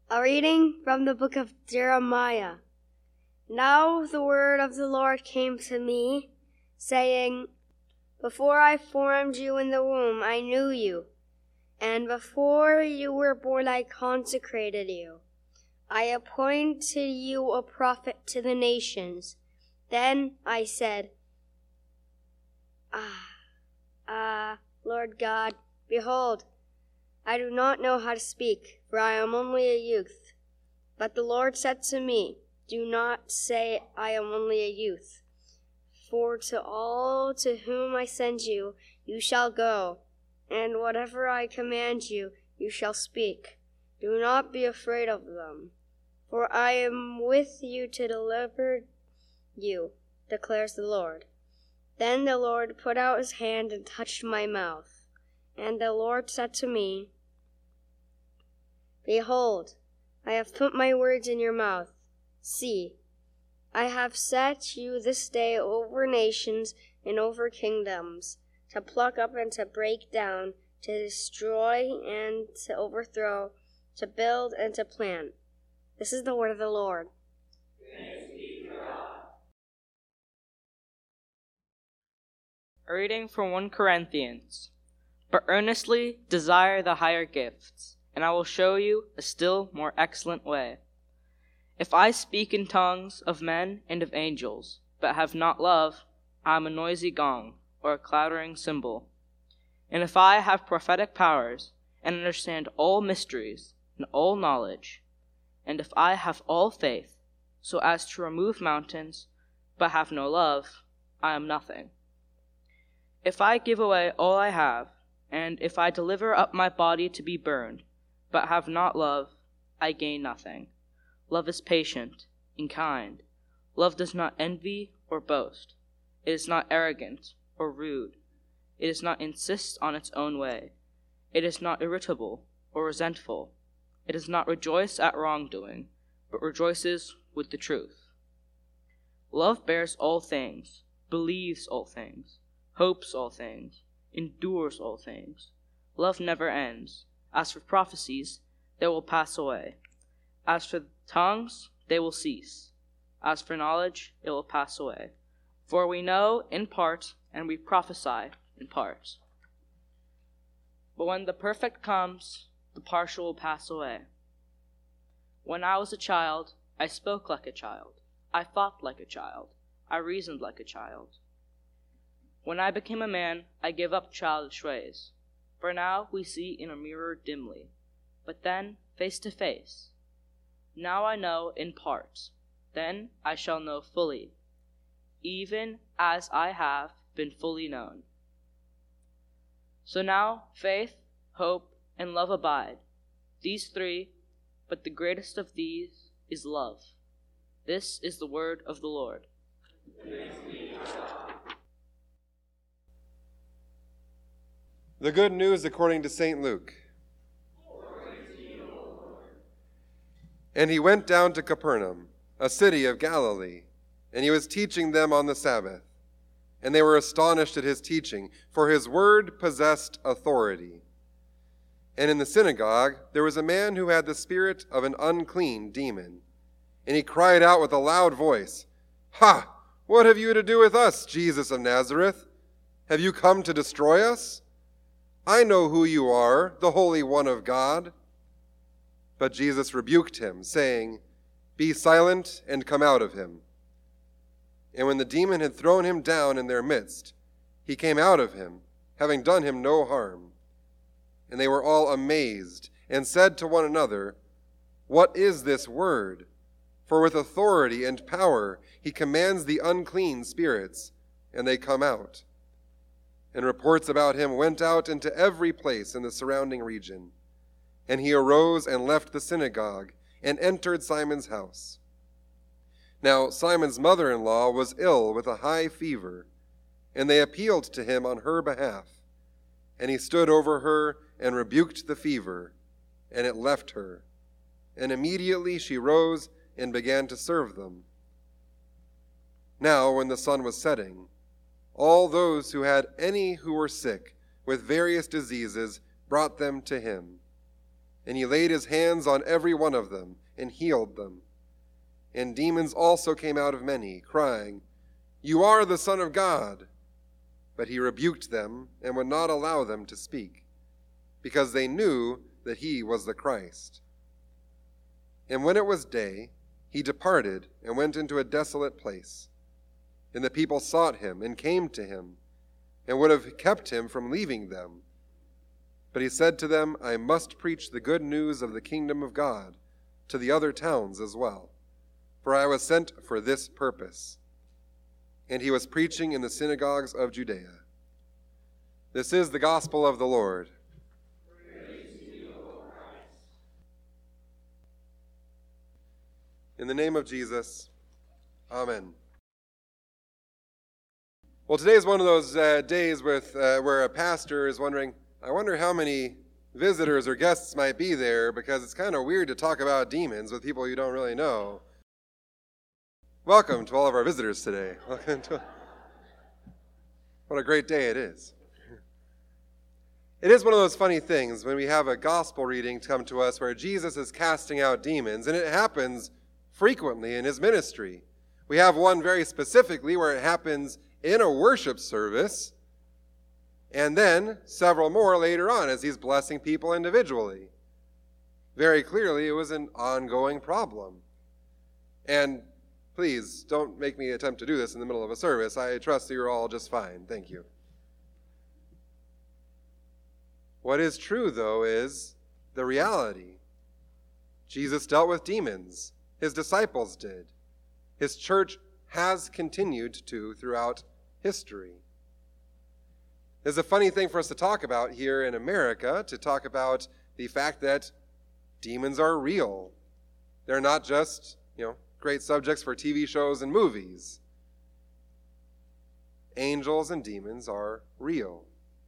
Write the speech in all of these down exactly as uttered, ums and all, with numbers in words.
A reading from the book of Jeremiah. Now the word of the Lord came to me, saying, Before I formed you in the womb, I knew you, and before you were born, I consecrated you. I appointed you a prophet to the nations. Then I said, Ah, ah, Lord God, behold, I do not know how to speak, for I am only a youth. But the Lord said to me, Do not say I am only a youth, for to all to whom I send you, you shall go, and whatever I command you, you shall speak. Do not be afraid of them, for I am with you to deliver you, declares the Lord. Then the Lord put out his hand and touched my mouth, and the Lord said to me, Behold, I have put my words in your mouth. See, I have set you this day over nations and over kingdoms, to pluck up and to break down, to destroy and to overthrow, to build and to plant. This is the word of the Lord. Thanks be to God. A reading from First Corinthians. But earnestly desire the higher gifts, and I will show you a still more excellent way. If I speak in tongues of men and of angels, but have not love, I am a noisy gong or a clattering cymbal. And if I have prophetic powers and understand all mysteries and all knowledge, and if I have all faith so as to remove mountains, but have no love, I am nothing. If I give away all I have, and if I deliver up my body to be burned, but have not love, I gain nothing. Love is patient and kind. Love does not envy or boast. It is not arrogant or rude. It does not insist on its own way. It is not irritable or resentful. It does not rejoice at wrongdoing, but rejoices with the truth. Love bears all things, believes all things, hopes all things, endures all things. Love never ends. As for prophecies, they will pass away. As for tongues, they will cease. As for knowledge, it will pass away. For we know in part, and we prophesy in part. But when the perfect comes, the partial will pass away. When I was a child, I spoke like a child. I thought like a child. I reasoned like a child. When I became a man, I gave up childish ways. For now we see in a mirror dimly, but then face to face. Now I know in part, then I shall know fully, even as I have been fully known. So now faith, hope, and love abide, these three, but the greatest of these is love. This is the word of the Lord. Thanks be to God. The Good News according to Saint Luke. And he went down to Capernaum, a city of Galilee, and he was teaching them on the Sabbath. And they were astonished at his teaching, for his word possessed authority. And in the synagogue there was a man who had the spirit of an unclean demon. And he cried out with a loud voice, Ha! What have you to do with us, Jesus of Nazareth? Have you come to destroy us? I know who you are, the Holy One of God. But Jesus rebuked him, saying, Be silent and come out of him. And when the demon had thrown him down in their midst, he came out of him, having done him no harm. And they were all amazed, and said to one another, What is this word? For with authority and power he commands the unclean spirits, and they come out. And reports about him went out into every place in the surrounding region. And he arose and left the synagogue, and entered Simon's house. Now Simon's mother-in-law was ill with a high fever, and they appealed to him on her behalf. And he stood over her and rebuked the fever, and it left her. And immediately she rose and began to serve them. Now when the sun was setting, all those who had any who were sick with various diseases brought them to him. And he laid his hands on every one of them and healed them. And demons also came out of many, crying, "You are the Son of God." But he rebuked them and would not allow them to speak, because they knew that he was the Christ. And when it was day, he departed and went into a desolate place. And the people sought him and came to him, and would have kept him from leaving them. But he said to them, "I must preach the good news of the kingdom of God to the other towns as well, for I was sent for this purpose." And he was preaching in the synagogues of Judea. This is the gospel of the Lord. Praise to you, O Christ. In the name of Jesus, amen. Well, today is one of those uh, days with uh, where a pastor is wondering, I wonder how many visitors or guests might be there, because it's kind of weird to talk about demons with people you don't really know. Welcome to all of our visitors today. Welcome to... What a great day it is. It is one of those funny things when we have a gospel reading come to us where Jesus is casting out demons, and it happens frequently in his ministry. We have one very specifically where it happens in a worship service, and then several more later on as he's blessing people individually. Very clearly, it was an ongoing problem. And please, don't make me attempt to do this in the middle of a service. I trust that you're all just fine. Thank you. What is true, though, is the reality. Jesus dealt with demons. His disciples did. His church has continued to throughout history. There's a funny thing for us to talk about here in America, to talk about the fact that demons are real. They're not just, you know, great subjects for T V shows and movies. Angels and demons are real.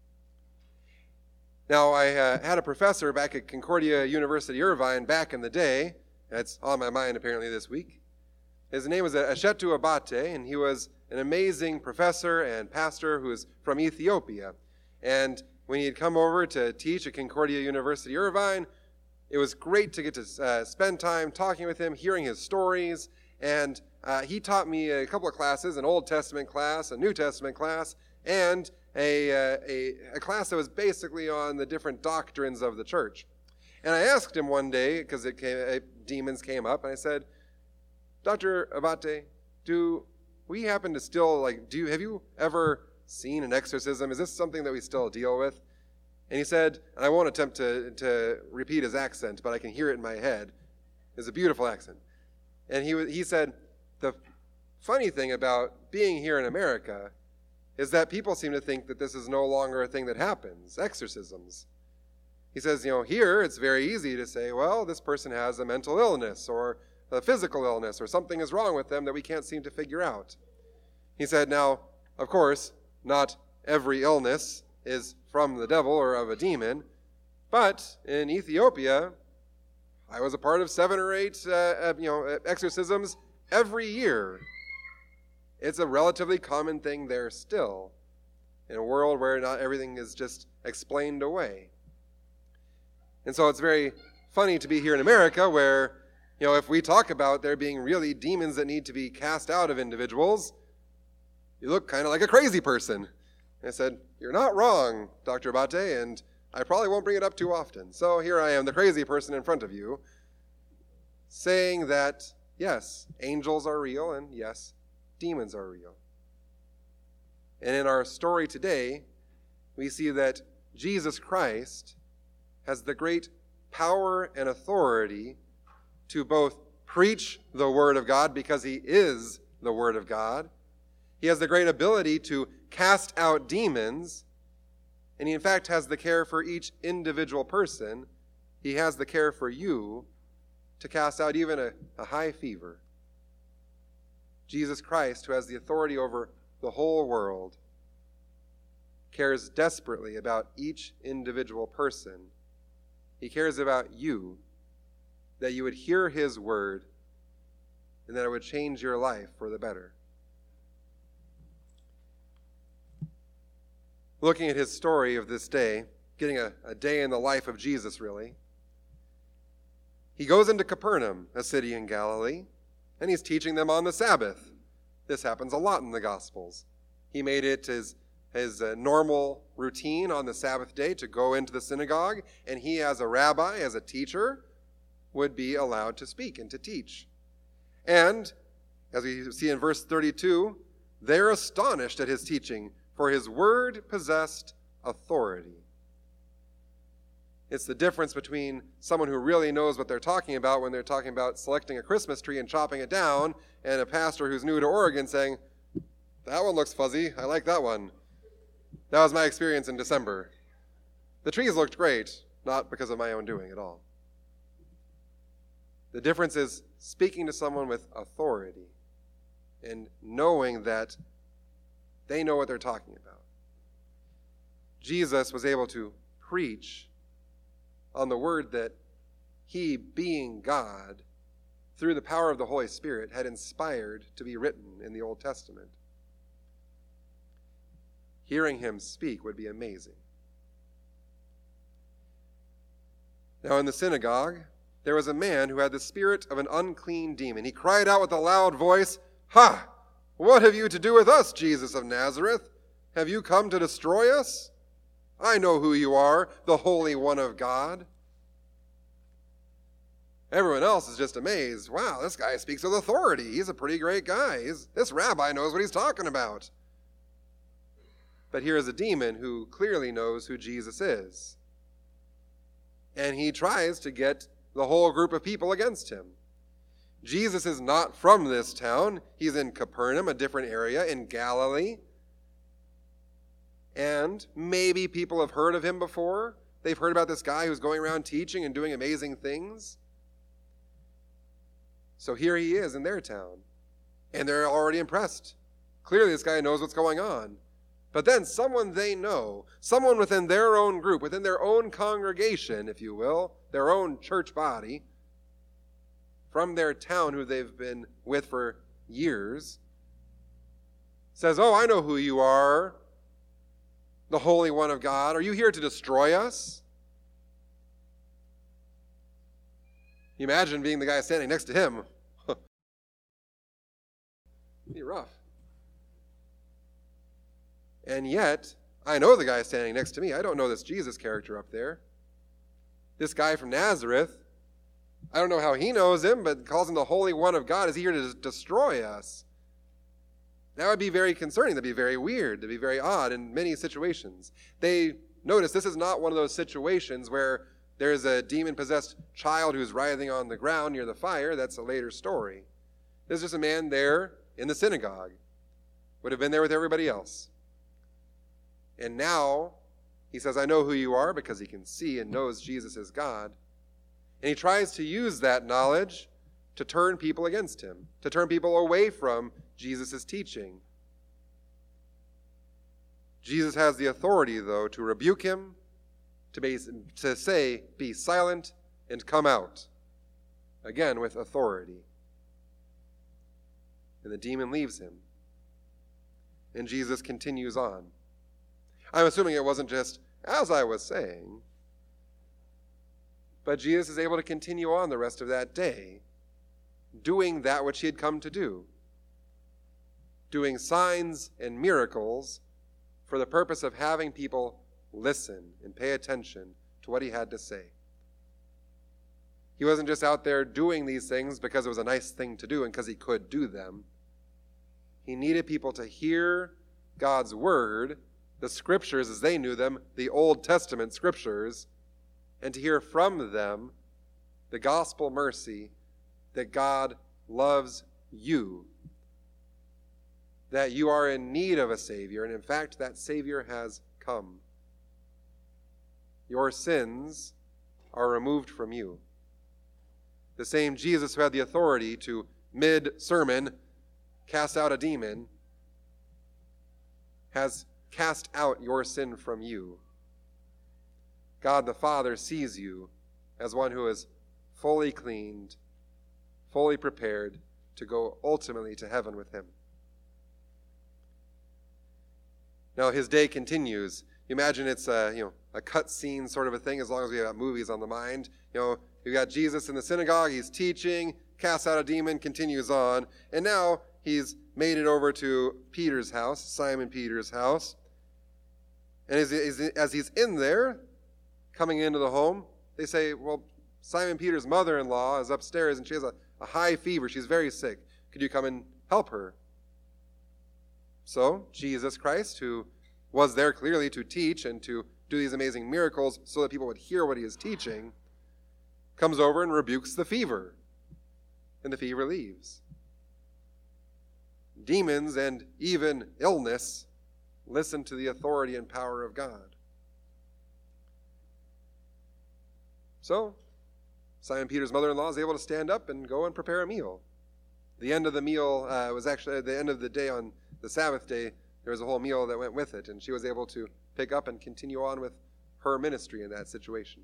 Now, I uh, had a professor back at Concordia University, Irvine, back in the day. That's on my mind apparently this week. His name was Ashetu Abate, and he was an amazing professor and pastor who is from Ethiopia. And when he had come over to teach at Concordia University, Irvine, it was great to get to uh, spend time talking with him, hearing his stories. And uh, he taught me a couple of classes, an Old Testament class, a New Testament class, and a, uh, a, a class that was basically on the different doctrines of the church. And I asked him one day, because it came, uh, demons came up, and I said, "Doctor Abate, do we happen to still, like, do you, have you ever seen an exorcism? Is this something that we still deal with?" And he said, and I won't attempt to, to repeat his accent, but I can hear it in my head. It's a beautiful accent. And he he said, "The funny thing about being here in America is that people seem to think that this is no longer a thing that happens, exorcisms." He says, you know, here it's very easy to say, well, this person has a mental illness or a physical illness or something is wrong with them that we can't seem to figure out. He said, now, of course, not every illness is from the devil or of a demon, but in Ethiopia, I was a part of seven or eight uh, you know, exorcisms every year. It's a relatively common thing there still, in a world where not everything is just explained away. And so it's very funny to be here in America where, you know, if we talk about there being really demons that need to be cast out of individuals, you look kind of like a crazy person. And I said, "You're not wrong, Doctor Abate, and I probably won't bring it up too often." So here I am, the crazy person in front of you, saying that, yes, angels are real, and yes, demons are real. And in our story today, we see that Jesus Christ has the great power and authority to both preach the Word of God, because he is the Word of God. He has the great ability to cast out demons, and he in fact has the care for each individual person. He has the care for you to cast out even a, a high fever. Jesus Christ, who has the authority over the whole world, cares desperately about each individual person. He cares about you, that you would hear his word, and that it would change your life for the better. Looking at his story of this day, getting a, a day in the life of Jesus, really, he goes into Capernaum, a city in Galilee, and he's teaching them on the Sabbath. This happens a lot in the Gospels. He made it his, his uh, normal routine on the Sabbath day to go into the synagogue, and he, as a rabbi, as a teacher, would be allowed to speak and to teach. And, as we see in verse thirty-two, they're astonished at his teaching, for his word possessed authority. It's the difference between someone who really knows what they're talking about when they're talking about selecting a Christmas tree and chopping it down, and a pastor who's new to Oregon saying, that one looks fuzzy, I like that one. That was my experience in December. The trees looked great, not because of my own doing at all. The difference is speaking to someone with authority and knowing that they know what they're talking about. Jesus was able to preach on the word that he, being God, through the power of the Holy Spirit, had inspired to be written in the Old Testament. Hearing him speak would be amazing. Now in the synagogue, there was a man who had the spirit of an unclean demon. He cried out with a loud voice, "Ha! What have you to do with us, Jesus of Nazareth? Have you come to destroy us? I know who you are, the Holy One of God." Everyone else is just amazed. Wow, this guy speaks with authority. He's a pretty great guy. He's, this rabbi knows what he's talking about. But here is a demon who clearly knows who Jesus is. And he tries to get the whole group of people against him. Jesus is not from this town. He's in Capernaum, a different area in Galilee. And maybe people have heard of him before. They've heard about this guy who's going around teaching and doing amazing things. So here he is in their town. And they're already impressed. Clearly this guy knows what's going on. But then someone they know, someone within their own group, within their own congregation, if you will, their own church body, from their town who they've been with for years, says, "Oh, I know who you are, the Holy One of God. Are you here to destroy us?" You imagine being the guy standing next to him. It'd be rough. And yet, I know the guy standing next to me. I don't know this Jesus character up there. This guy from Nazareth, I don't know how he knows him, but calls him the Holy One of God. Is he here to destroy us? That would be very concerning. That'd be very weird. That'd be very odd in many situations. They notice this is not one of those situations where there's a demon-possessed child who's writhing on the ground near the fire. That's a later story. There's just a man there in the synagogue. Would have been there with everybody else. And now he says, "I know who you are," because he can see and knows Jesus is God. And he tries to use that knowledge to turn people against him, to turn people away from Jesus' teaching. Jesus has the authority, though, to rebuke him, to, be, to say, "Be silent and come out." Again, with authority. And the demon leaves him. And Jesus continues on. I'm assuming it wasn't just, "as I was saying," but Jesus is able to continue on the rest of that day, doing that which he had come to do, doing signs and miracles for the purpose of having people listen and pay attention to what he had to say. He wasn't just out there doing these things because it was a nice thing to do and because he could do them. He needed people to hear God's word, the scriptures as they knew them, the Old Testament scriptures, and to hear from them the gospel mercy that God loves you, that you are in need of a Savior, and in fact, that Savior has come. Your sins are removed from you. The same Jesus who had the authority to, mid-sermon, cast out a demon, has cast out your sin from you. God the Father sees you as one who is fully cleaned, fully prepared to go ultimately to heaven with him. Now his day continues. You imagine it's a, you know, a cut scene sort of a thing, as long as we have movies on the mind. You know, You got Jesus in the synagogue, he's teaching, casts out a demon, continues on, and now he's made it over to Peter's house, Simon Peter's house. And as, as he's in there, coming into the home, they say, well, Simon Peter's mother-in-law is upstairs and she has a, a high fever. She's very sick. Could you come and help her? So Jesus Christ, who was there clearly to teach and to do these amazing miracles so that people would hear what he is teaching, comes over and rebukes the fever. And the fever leaves. Demons and even illness listen to the authority and power of God. So, Simon Peter's mother-in-law is able to stand up and go and prepare a meal. The end of the meal uh, was actually at the end of the day on the Sabbath day. There was a whole meal that went with it, and she was able to pick up and continue on with her ministry in that situation.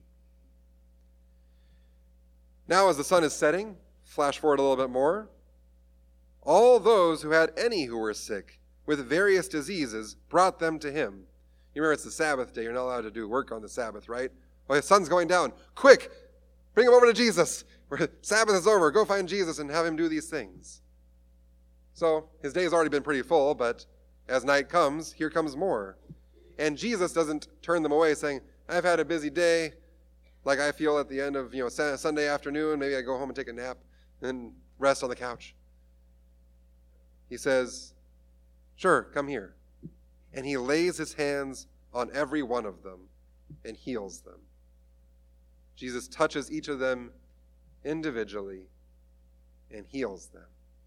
Now, as the sun is setting, flash forward a little bit more, all those who had any who were sick with various diseases brought them to him. You remember it's the Sabbath day. You're not allowed to do work on the Sabbath, right? Well, the sun's going down. Quick, bring him over to Jesus. Sabbath is over. Go find Jesus and have him do these things. So his day has already been pretty full, but as night comes, here comes more. And Jesus doesn't turn them away saying, I've had a busy day, like I feel at the end of you know Sunday afternoon. Maybe I go home and take a nap and rest on the couch. He says, sure, come here. And he lays his hands on every one of them and heals them. Jesus touches each of them individually and heals them.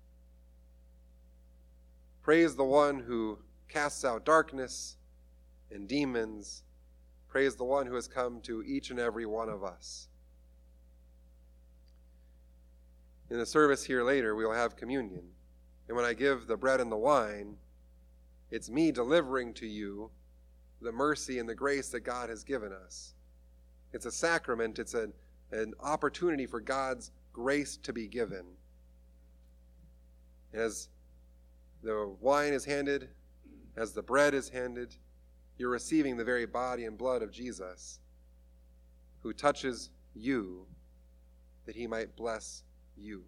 Praise the one who casts out darkness and demons. Praise the one who has come to each and every one of us. In the service here later, we will have communion. And when I give the bread and the wine, it's me delivering to you the mercy and the grace that God has given us. It's a sacrament. It's a, an opportunity for God's grace to be given. As the wine is handed, as the bread is handed, you're receiving the very body and blood of Jesus, who touches you that he might bless you.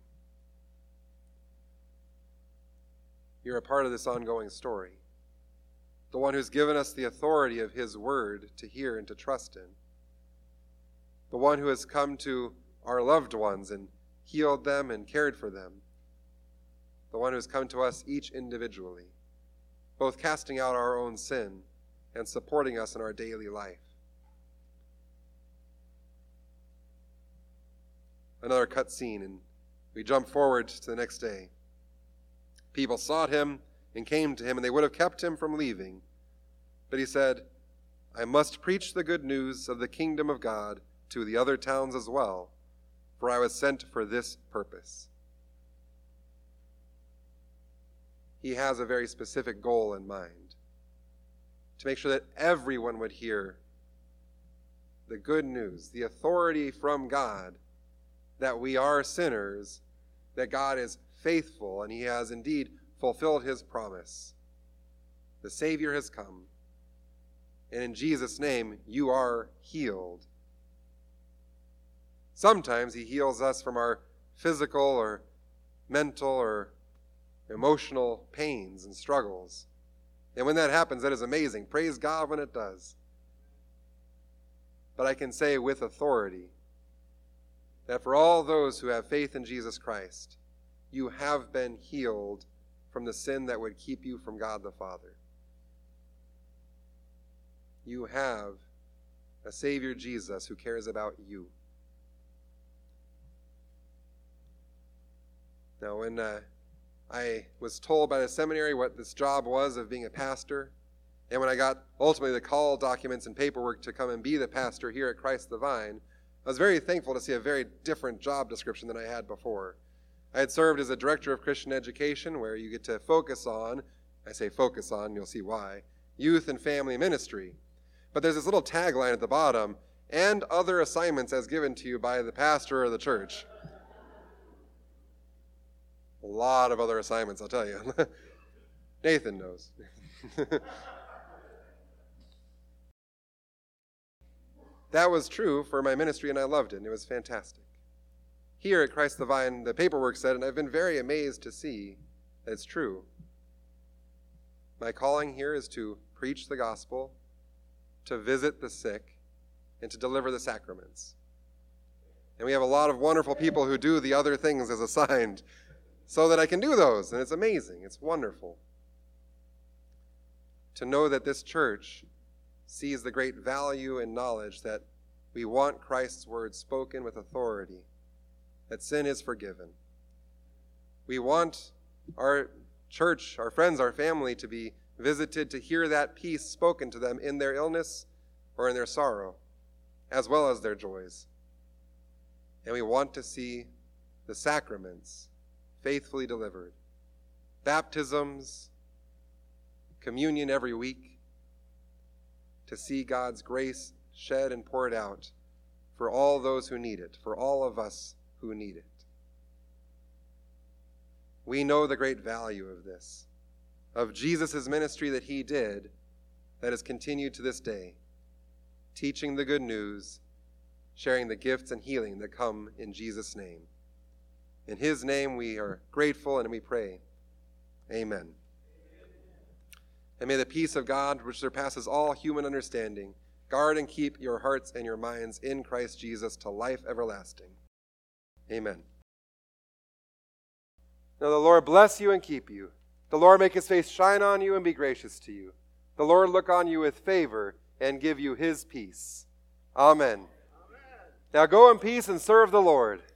You're a part of this ongoing story. The one who's given us the authority of his word to hear and to trust in. The one who has come to our loved ones and healed them and cared for them. The one who has come to us each individually, both casting out our own sin and supporting us in our daily life. Another cut scene, and we jump forward to the next day. People sought him and came to him, and they would have kept him from leaving. But he said, I must preach the good news of the kingdom of God to the other towns as well, for I was sent for this purpose. He has a very specific goal in mind, to make sure that everyone would hear the good news, the authority from God, that we are sinners, that God is faithful, and he has indeed fulfilled his promise. The Savior has come, and in Jesus' name, you are healed. Sometimes he heals us from our physical or mental or emotional pains and struggles. And when that happens, that is amazing. Praise God when it does. But I can say with authority that for all those who have faith in Jesus Christ, you have been healed from the sin that would keep you from God the Father. You have a Savior Jesus who cares about you. Now, when uh, I was told by the seminary what this job was of being a pastor, and when I got ultimately the call documents and paperwork to come and be the pastor here at Christ the Vine, I was very thankful to see a very different job description than I had before. I had served as a director of Christian education, where you get to focus on, I say focus on, you'll see why, youth and family ministry. But there's this little tagline at the bottom, and other assignments as given to you by the pastor of the church. A lot of other assignments, I'll tell you. Nathan knows. That was true for my ministry, and I loved it, and it was fantastic. here at Christ the Vine, the paperwork said, and I've been very amazed to see that it's true. My calling here is to preach the gospel, to visit the sick, and to deliver the sacraments. And we have a lot of wonderful people who do the other things as assigned so that I can do those, and it's amazing. It's wonderful to know that this church sees the great value and knowledge that we want Christ's word spoken with authority, that sin is forgiven. We want our church, our friends, our family to be visited to hear that peace spoken to them in their illness or in their sorrow, as well as their joys. And we want to see the sacraments faithfully delivered. Baptisms, communion every week, to see God's grace shed and poured out for all those who need it, for all of us who need it. We know the great value of this, of Jesus' ministry that he did, that has continued to this day, teaching the good news, sharing the gifts and healing that come in Jesus' name. In his name we are grateful and we pray. Amen. And may the peace of God, which surpasses all human understanding, guard and keep your hearts and your minds in Christ Jesus to life everlasting. Amen. Now the Lord bless you and keep you. The Lord make his face shine on you and be gracious to you. The Lord look on you with favor and give you his peace. Amen. Amen. Now go in peace and serve the Lord.